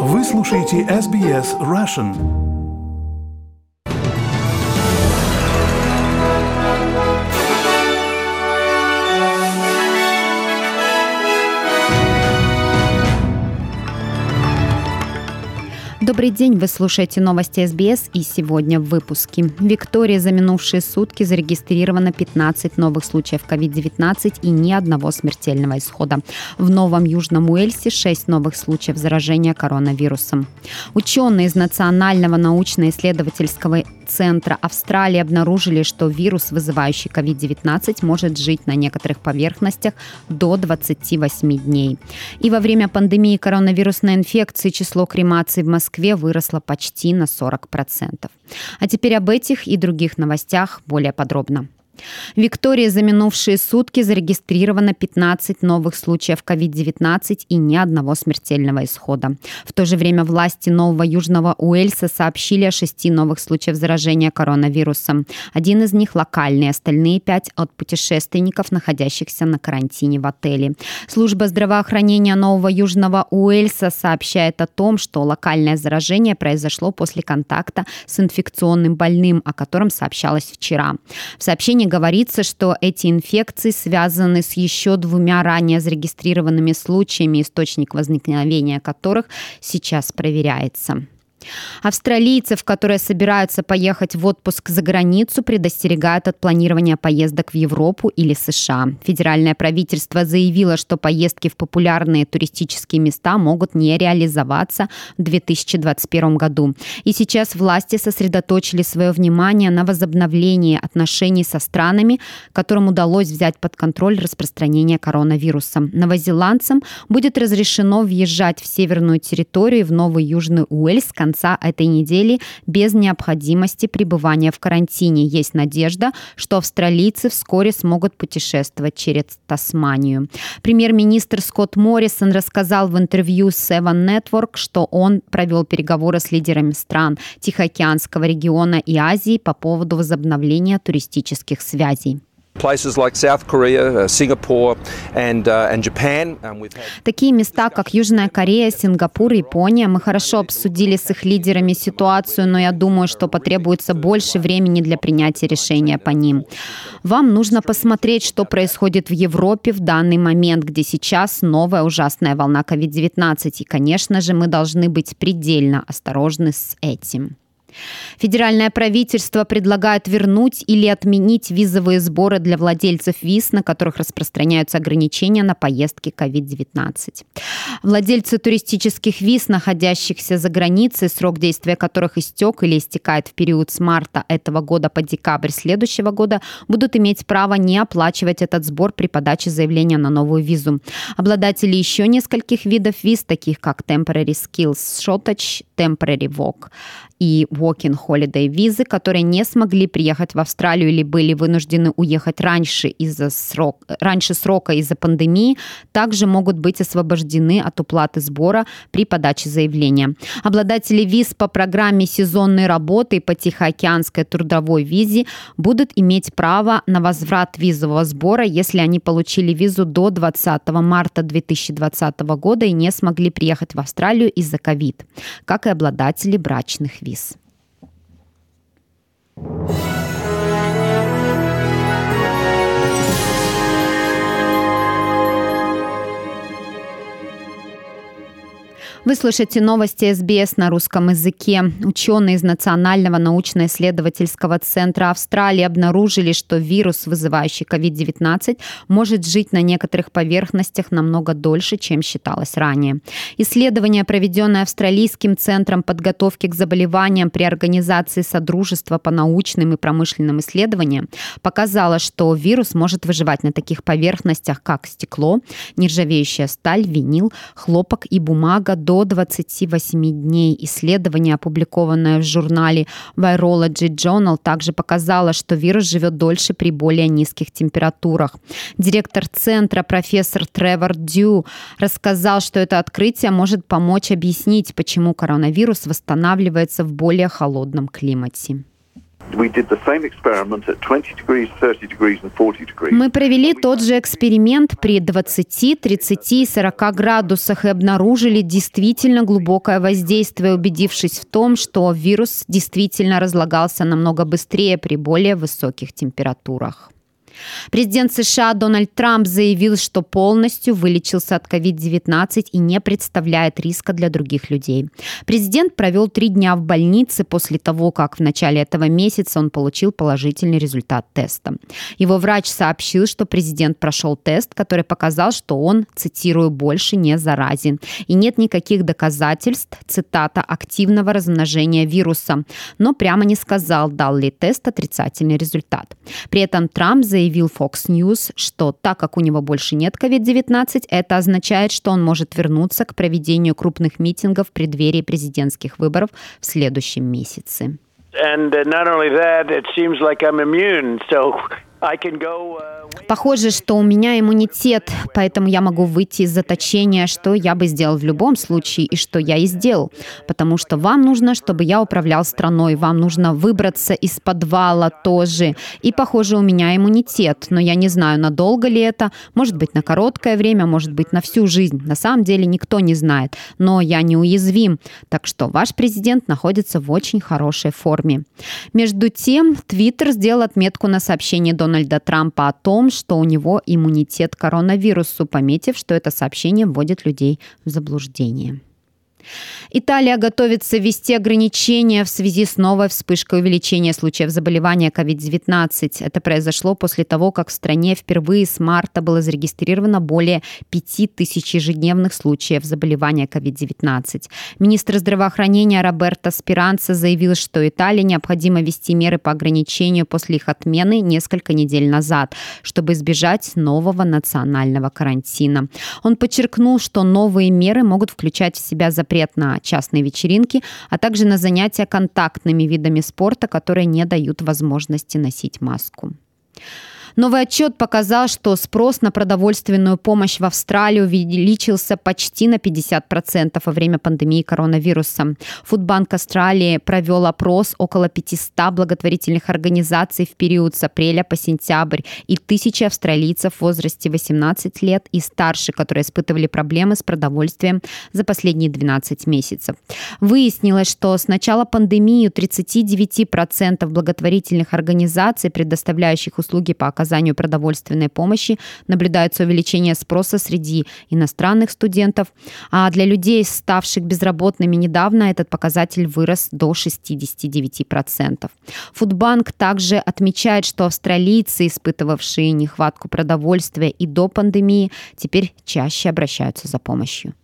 Вы слушаете SBS Russian. Добрый день, вы слушаете новости СБС, и сегодня в выпуске. В Виктории за минувшие сутки зарегистрировано 15 новых случаев COVID-19 и ни одного смертельного исхода. В Новом Южном Уэльсе 6 новых случаев заражения коронавирусом. Ученые из Национального научно-исследовательского центра Австралии обнаружили, что вирус, вызывающий COVID-19, может жить на некоторых поверхностях до 28 дней. И во время пандемии коронавирусной инфекции число кремаций в Москве выросло почти на 40%. А теперь об этих и других новостях более подробно. В Виктории за минувшие сутки зарегистрировано 15 новых случаев COVID-19 и ни одного смертельного исхода. В то же время власти Нового Южного Уэльса сообщили о 6 новых случаях заражения коронавирусом. Один из них локальный, остальные 5 от путешественников, находящихся на карантине в отеле. Служба здравоохранения Нового Южного Уэльса сообщает о том, что локальное заражение произошло после контакта с инфекционным больным, о котором сообщалось вчера. В сообщении говорится, что эти инфекции связаны с еще 2 ранее зарегистрированными случаями, источник возникновения которых сейчас проверяется. Австралийцев, которые собираются поехать в отпуск за границу, предостерегают от планирования поездок в Европу или США. Федеральное правительство заявило, что поездки в популярные туристические места могут не реализоваться в 2021 году. И сейчас власти сосредоточили свое внимание на возобновлении отношений со странами, которым удалось взять под контроль распространение коронавируса. Новозеландцам будет разрешено въезжать в северную территорию и в Новый Южный Уэльс с конца этой недели без необходимости пребывания в карантине. Есть надежда, что австралийцы вскоре смогут путешествовать через Тасманию. Премьер-министр Скотт Моррисон рассказал в интервью с Seven Network, что он провел переговоры с лидерами стран Тихоокеанского региона и Азии по поводу возобновления туристических связей. Такие места, как Южная Корея, Сингапур, Япония, мы хорошо обсудили с их лидерами ситуацию, но я думаю, что потребуется больше времени для принятия решения по ним. Вам нужно посмотреть, что происходит в Европе в данный момент, где сейчас новая ужасная волна COVID-19. И, конечно же, мы должны быть предельно осторожны с этим. Федеральное правительство предлагает вернуть или отменить визовые сборы для владельцев виз, на которых распространяются ограничения на поездки COVID-19. Владельцы туристических виз, находящихся за границей, срок действия которых истек или истекает в период с марта этого года по декабрь следующего года, будут иметь право не оплачивать этот сбор при подаче заявления на новую визу. Обладатели еще нескольких видов виз, таких как Temporary Skills Shortage, Temporary Work и Working Holiday визы, которые не смогли приехать в Австралию или были вынуждены уехать раньше срока из-за пандемии, также могут быть освобождены от уплаты сбора при подаче заявления. Обладатели виз по программе сезонной работы и по Тихоокеанской трудовой визе будут иметь право на возврат визового сбора, если они получили визу до 20 марта 2020 года и не смогли приехать в Австралию из-за ковид, как и обладатели брачных виз. Вы слушаете новости СБС на русском языке. Ученые из Национального научно-исследовательского центра Австралии обнаружили, что вирус, вызывающий COVID-19, может жить на некоторых поверхностях намного дольше, чем считалось ранее. Исследование, проведенное Австралийским центром подготовки к заболеваниям при организации Содружества по научным и промышленным исследованиям, показало, что вирус может выживать на таких поверхностях, как стекло, нержавеющая сталь, винил, хлопок и бумага до 28 дней. Исследование, опубликованное в журнале Virology Journal, также показало, что вирус живет дольше при более низких температурах. Директор центра профессор Тревор Дью рассказал, что это открытие может помочь объяснить, почему коронавирус восстанавливается в более холодном климате. Мы провели тот же эксперимент при 20, 30 и 40 градусах и обнаружили действительно глубокое воздействие, убедившись в том, что вирус действительно разлагался намного быстрее при более высоких температурах. Президент США Дональд Трамп заявил, что полностью вылечился от COVID-19 и не представляет риска для других людей. Президент провел 3 дня в больнице после того, как в начале этого месяца он получил положительный результат теста. Его врач сообщил, что президент прошел тест, который показал, что он, цитирую, «больше не заразен». И нет никаких доказательств, цитата, активного размножения вируса. Но прямо не сказал, дал ли тест отрицательный результат. При этом Трамп заявил Fox News, что так как у него больше нет COVID-19, это означает, что он может вернуться к проведению крупных митингов в преддверии президентских выборов в следующем месяце. Похоже, что у меня иммунитет, поэтому я могу выйти из заточения, что я бы сделал в любом случае и что я и сделал. Потому что вам нужно, чтобы я управлял страной, вам нужно выбраться из подвала тоже. И, похоже, у меня иммунитет, но я не знаю, надолго ли это, может быть, на короткое время, может быть, на всю жизнь. На самом деле никто не знает, но я неуязвим. Так что ваш президент находится в очень хорошей форме. Между тем, Твиттер сделал отметку на сообщении Дональда Трампа о том, что у него иммунитет к коронавирусу, пометив, что это сообщение вводит людей в заблуждение. Италия готовится ввести ограничения в связи с новой вспышкой увеличения случаев заболевания COVID-19. Это произошло после того, как в стране впервые с марта было зарегистрировано более 5000 ежедневных случаев заболевания COVID-19. Министр здравоохранения Роберто Спиранца заявил, что Италии необходимо ввести меры по ограничению после их отмены несколько недель назад, чтобы избежать нового национального карантина. Он подчеркнул, что новые меры могут включать в себя запрет на частные вечеринки, а также на занятия контактными видами спорта, которые не дают возможности носить маску. Новый отчет показал, что спрос на продовольственную помощь в Австралии увеличился почти на 50% во время пандемии коронавируса. Фудбанк Австралии провел опрос около 500 благотворительных организаций в период с апреля по сентябрь, и 1000 австралийцев в возрасте 18 лет и старше, которые испытывали проблемы с продовольствием за последние 12 месяцев. Выяснилось, что с начала пандемии у 39% благотворительных организаций, предоставляющих услуги по оказанию продовольственной помощи, наблюдается увеличение спроса среди иностранных студентов, а для людей, ставших безработными недавно, этот показатель вырос до 69%. Фудбанк также отмечает, что австралийцы, испытывавшие нехватку продовольствия и до пандемии, теперь чаще обращаются за помощью.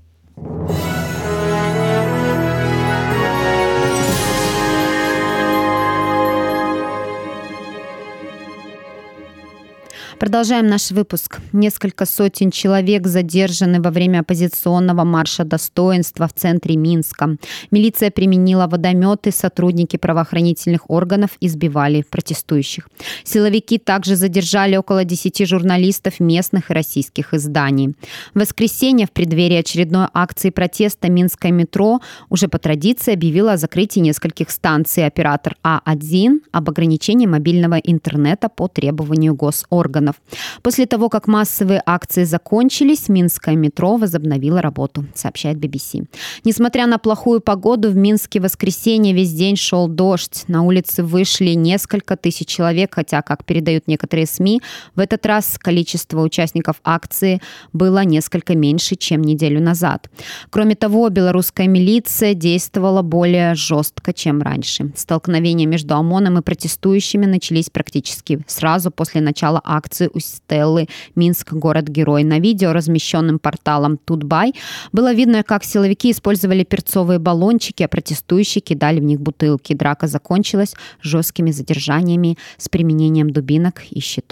Продолжаем наш выпуск. Несколько сотен человек задержаны во время оппозиционного марша достоинства в центре Минска. Милиция применила водометы, сотрудники правоохранительных органов избивали протестующих. Силовики также задержали около 10 журналистов местных и российских изданий. В воскресенье, в преддверии очередной акции протеста, Минское метро уже по традиции объявило о закрытии нескольких станций. Оператор А1 об ограничении мобильного интернета по требованию госорганов. После того, как массовые акции закончились, Минское метро возобновило работу, сообщает BBC. Несмотря на плохую погоду, в Минске в воскресенье весь день шел дождь. На улицы вышли несколько тысяч человек, хотя, как передают некоторые СМИ, в этот раз количество участников акции было несколько меньше, чем неделю назад. Кроме того, белорусская милиция действовала более жестко, чем раньше. Столкновения между ОМОНом и протестующими начались практически сразу после начала акции у Стеллы «Минск. Город-герой». На видео, размещенном порталом Тутбай, было видно, как силовики использовали перцовые баллончики, а протестующие кидали в них бутылки. Драка закончилась жесткими задержаниями с применением дубинок и щитов.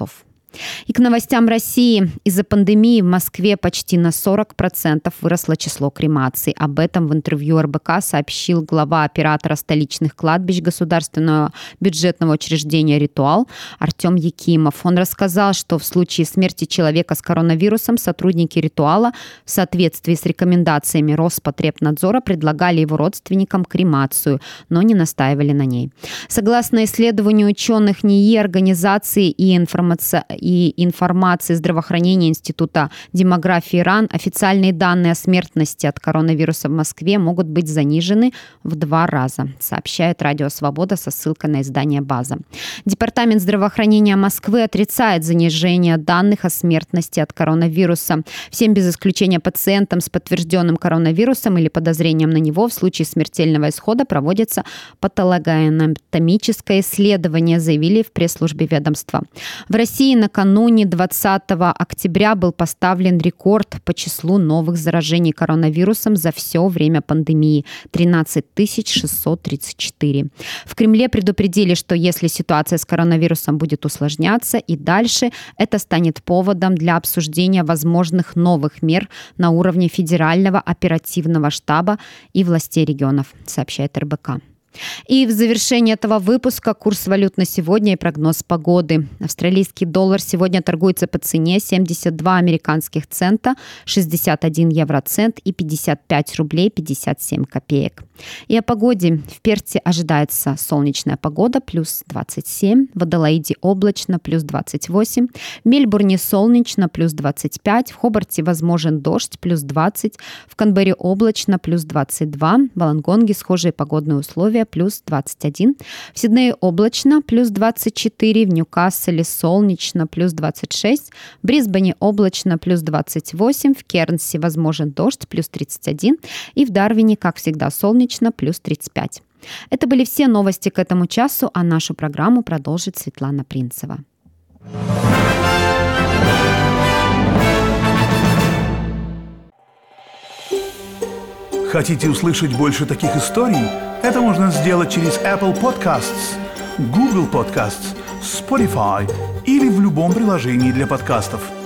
И к новостям России. Из-за пандемии в Москве почти на 40% выросло число кремаций. Об этом в интервью РБК сообщил глава оператора столичных кладбищ государственного бюджетного учреждения «Ритуал» Артем Якимов. Он рассказал, что в случае смерти человека с коронавирусом сотрудники «Ритуала» в соответствии с рекомендациями Роспотребнадзора предлагали его родственникам кремацию, но не настаивали на ней. Согласно исследованию ученых НИИ, организации и информации здравоохранения Института демографии РАН, официальные данные о смертности от коронавируса в Москве могут быть занижены в 2 раза, сообщает Радио Свобода со ссылкой на издание «База». Департамент здравоохранения Москвы отрицает занижение данных о смертности от коронавируса. Всем без исключения пациентам с подтвержденным коронавирусом или подозрением на него в случае смертельного исхода проводится патологоанатомическое исследование, заявили в пресс-службе ведомства. В России накануне 20 октября был поставлен рекорд по числу новых заражений коронавирусом за все время пандемии – 13 634. В Кремле предупредили, что если ситуация с коронавирусом будет усложняться и дальше, это станет поводом для обсуждения возможных новых мер на уровне федерального оперативного штаба и властей регионов, сообщает РБК. И в завершении этого выпуска курс валют на сегодня и прогноз погоды. Австралийский доллар сегодня торгуется по цене 72 американских цента, 61 евроцент и 55 рублей 57 копеек. И о погоде. В Перте ожидается солнечная погода, плюс 27, в Аделаиде облачно, плюс 28, в Мельбурне солнечно, плюс 25, в Хобарте возможен дождь, плюс 20, в Канберре облачно, плюс 22, в Волонгонге схожие погодные условия, плюс 21. В Сиднее облачно, плюс 24. В Ньюкасселе солнечно, плюс 26. В Брисбене облачно, плюс 28. В Кернсе возможен дождь, плюс 31. И в Дарвине, как всегда, солнечно, плюс 35. Это были все новости к этому часу, а нашу программу продолжит Светлана Принцева. Хотите услышать больше таких историй? Это можно сделать через Apple Podcasts, Google Podcasts, Spotify или в любом приложении для подкастов.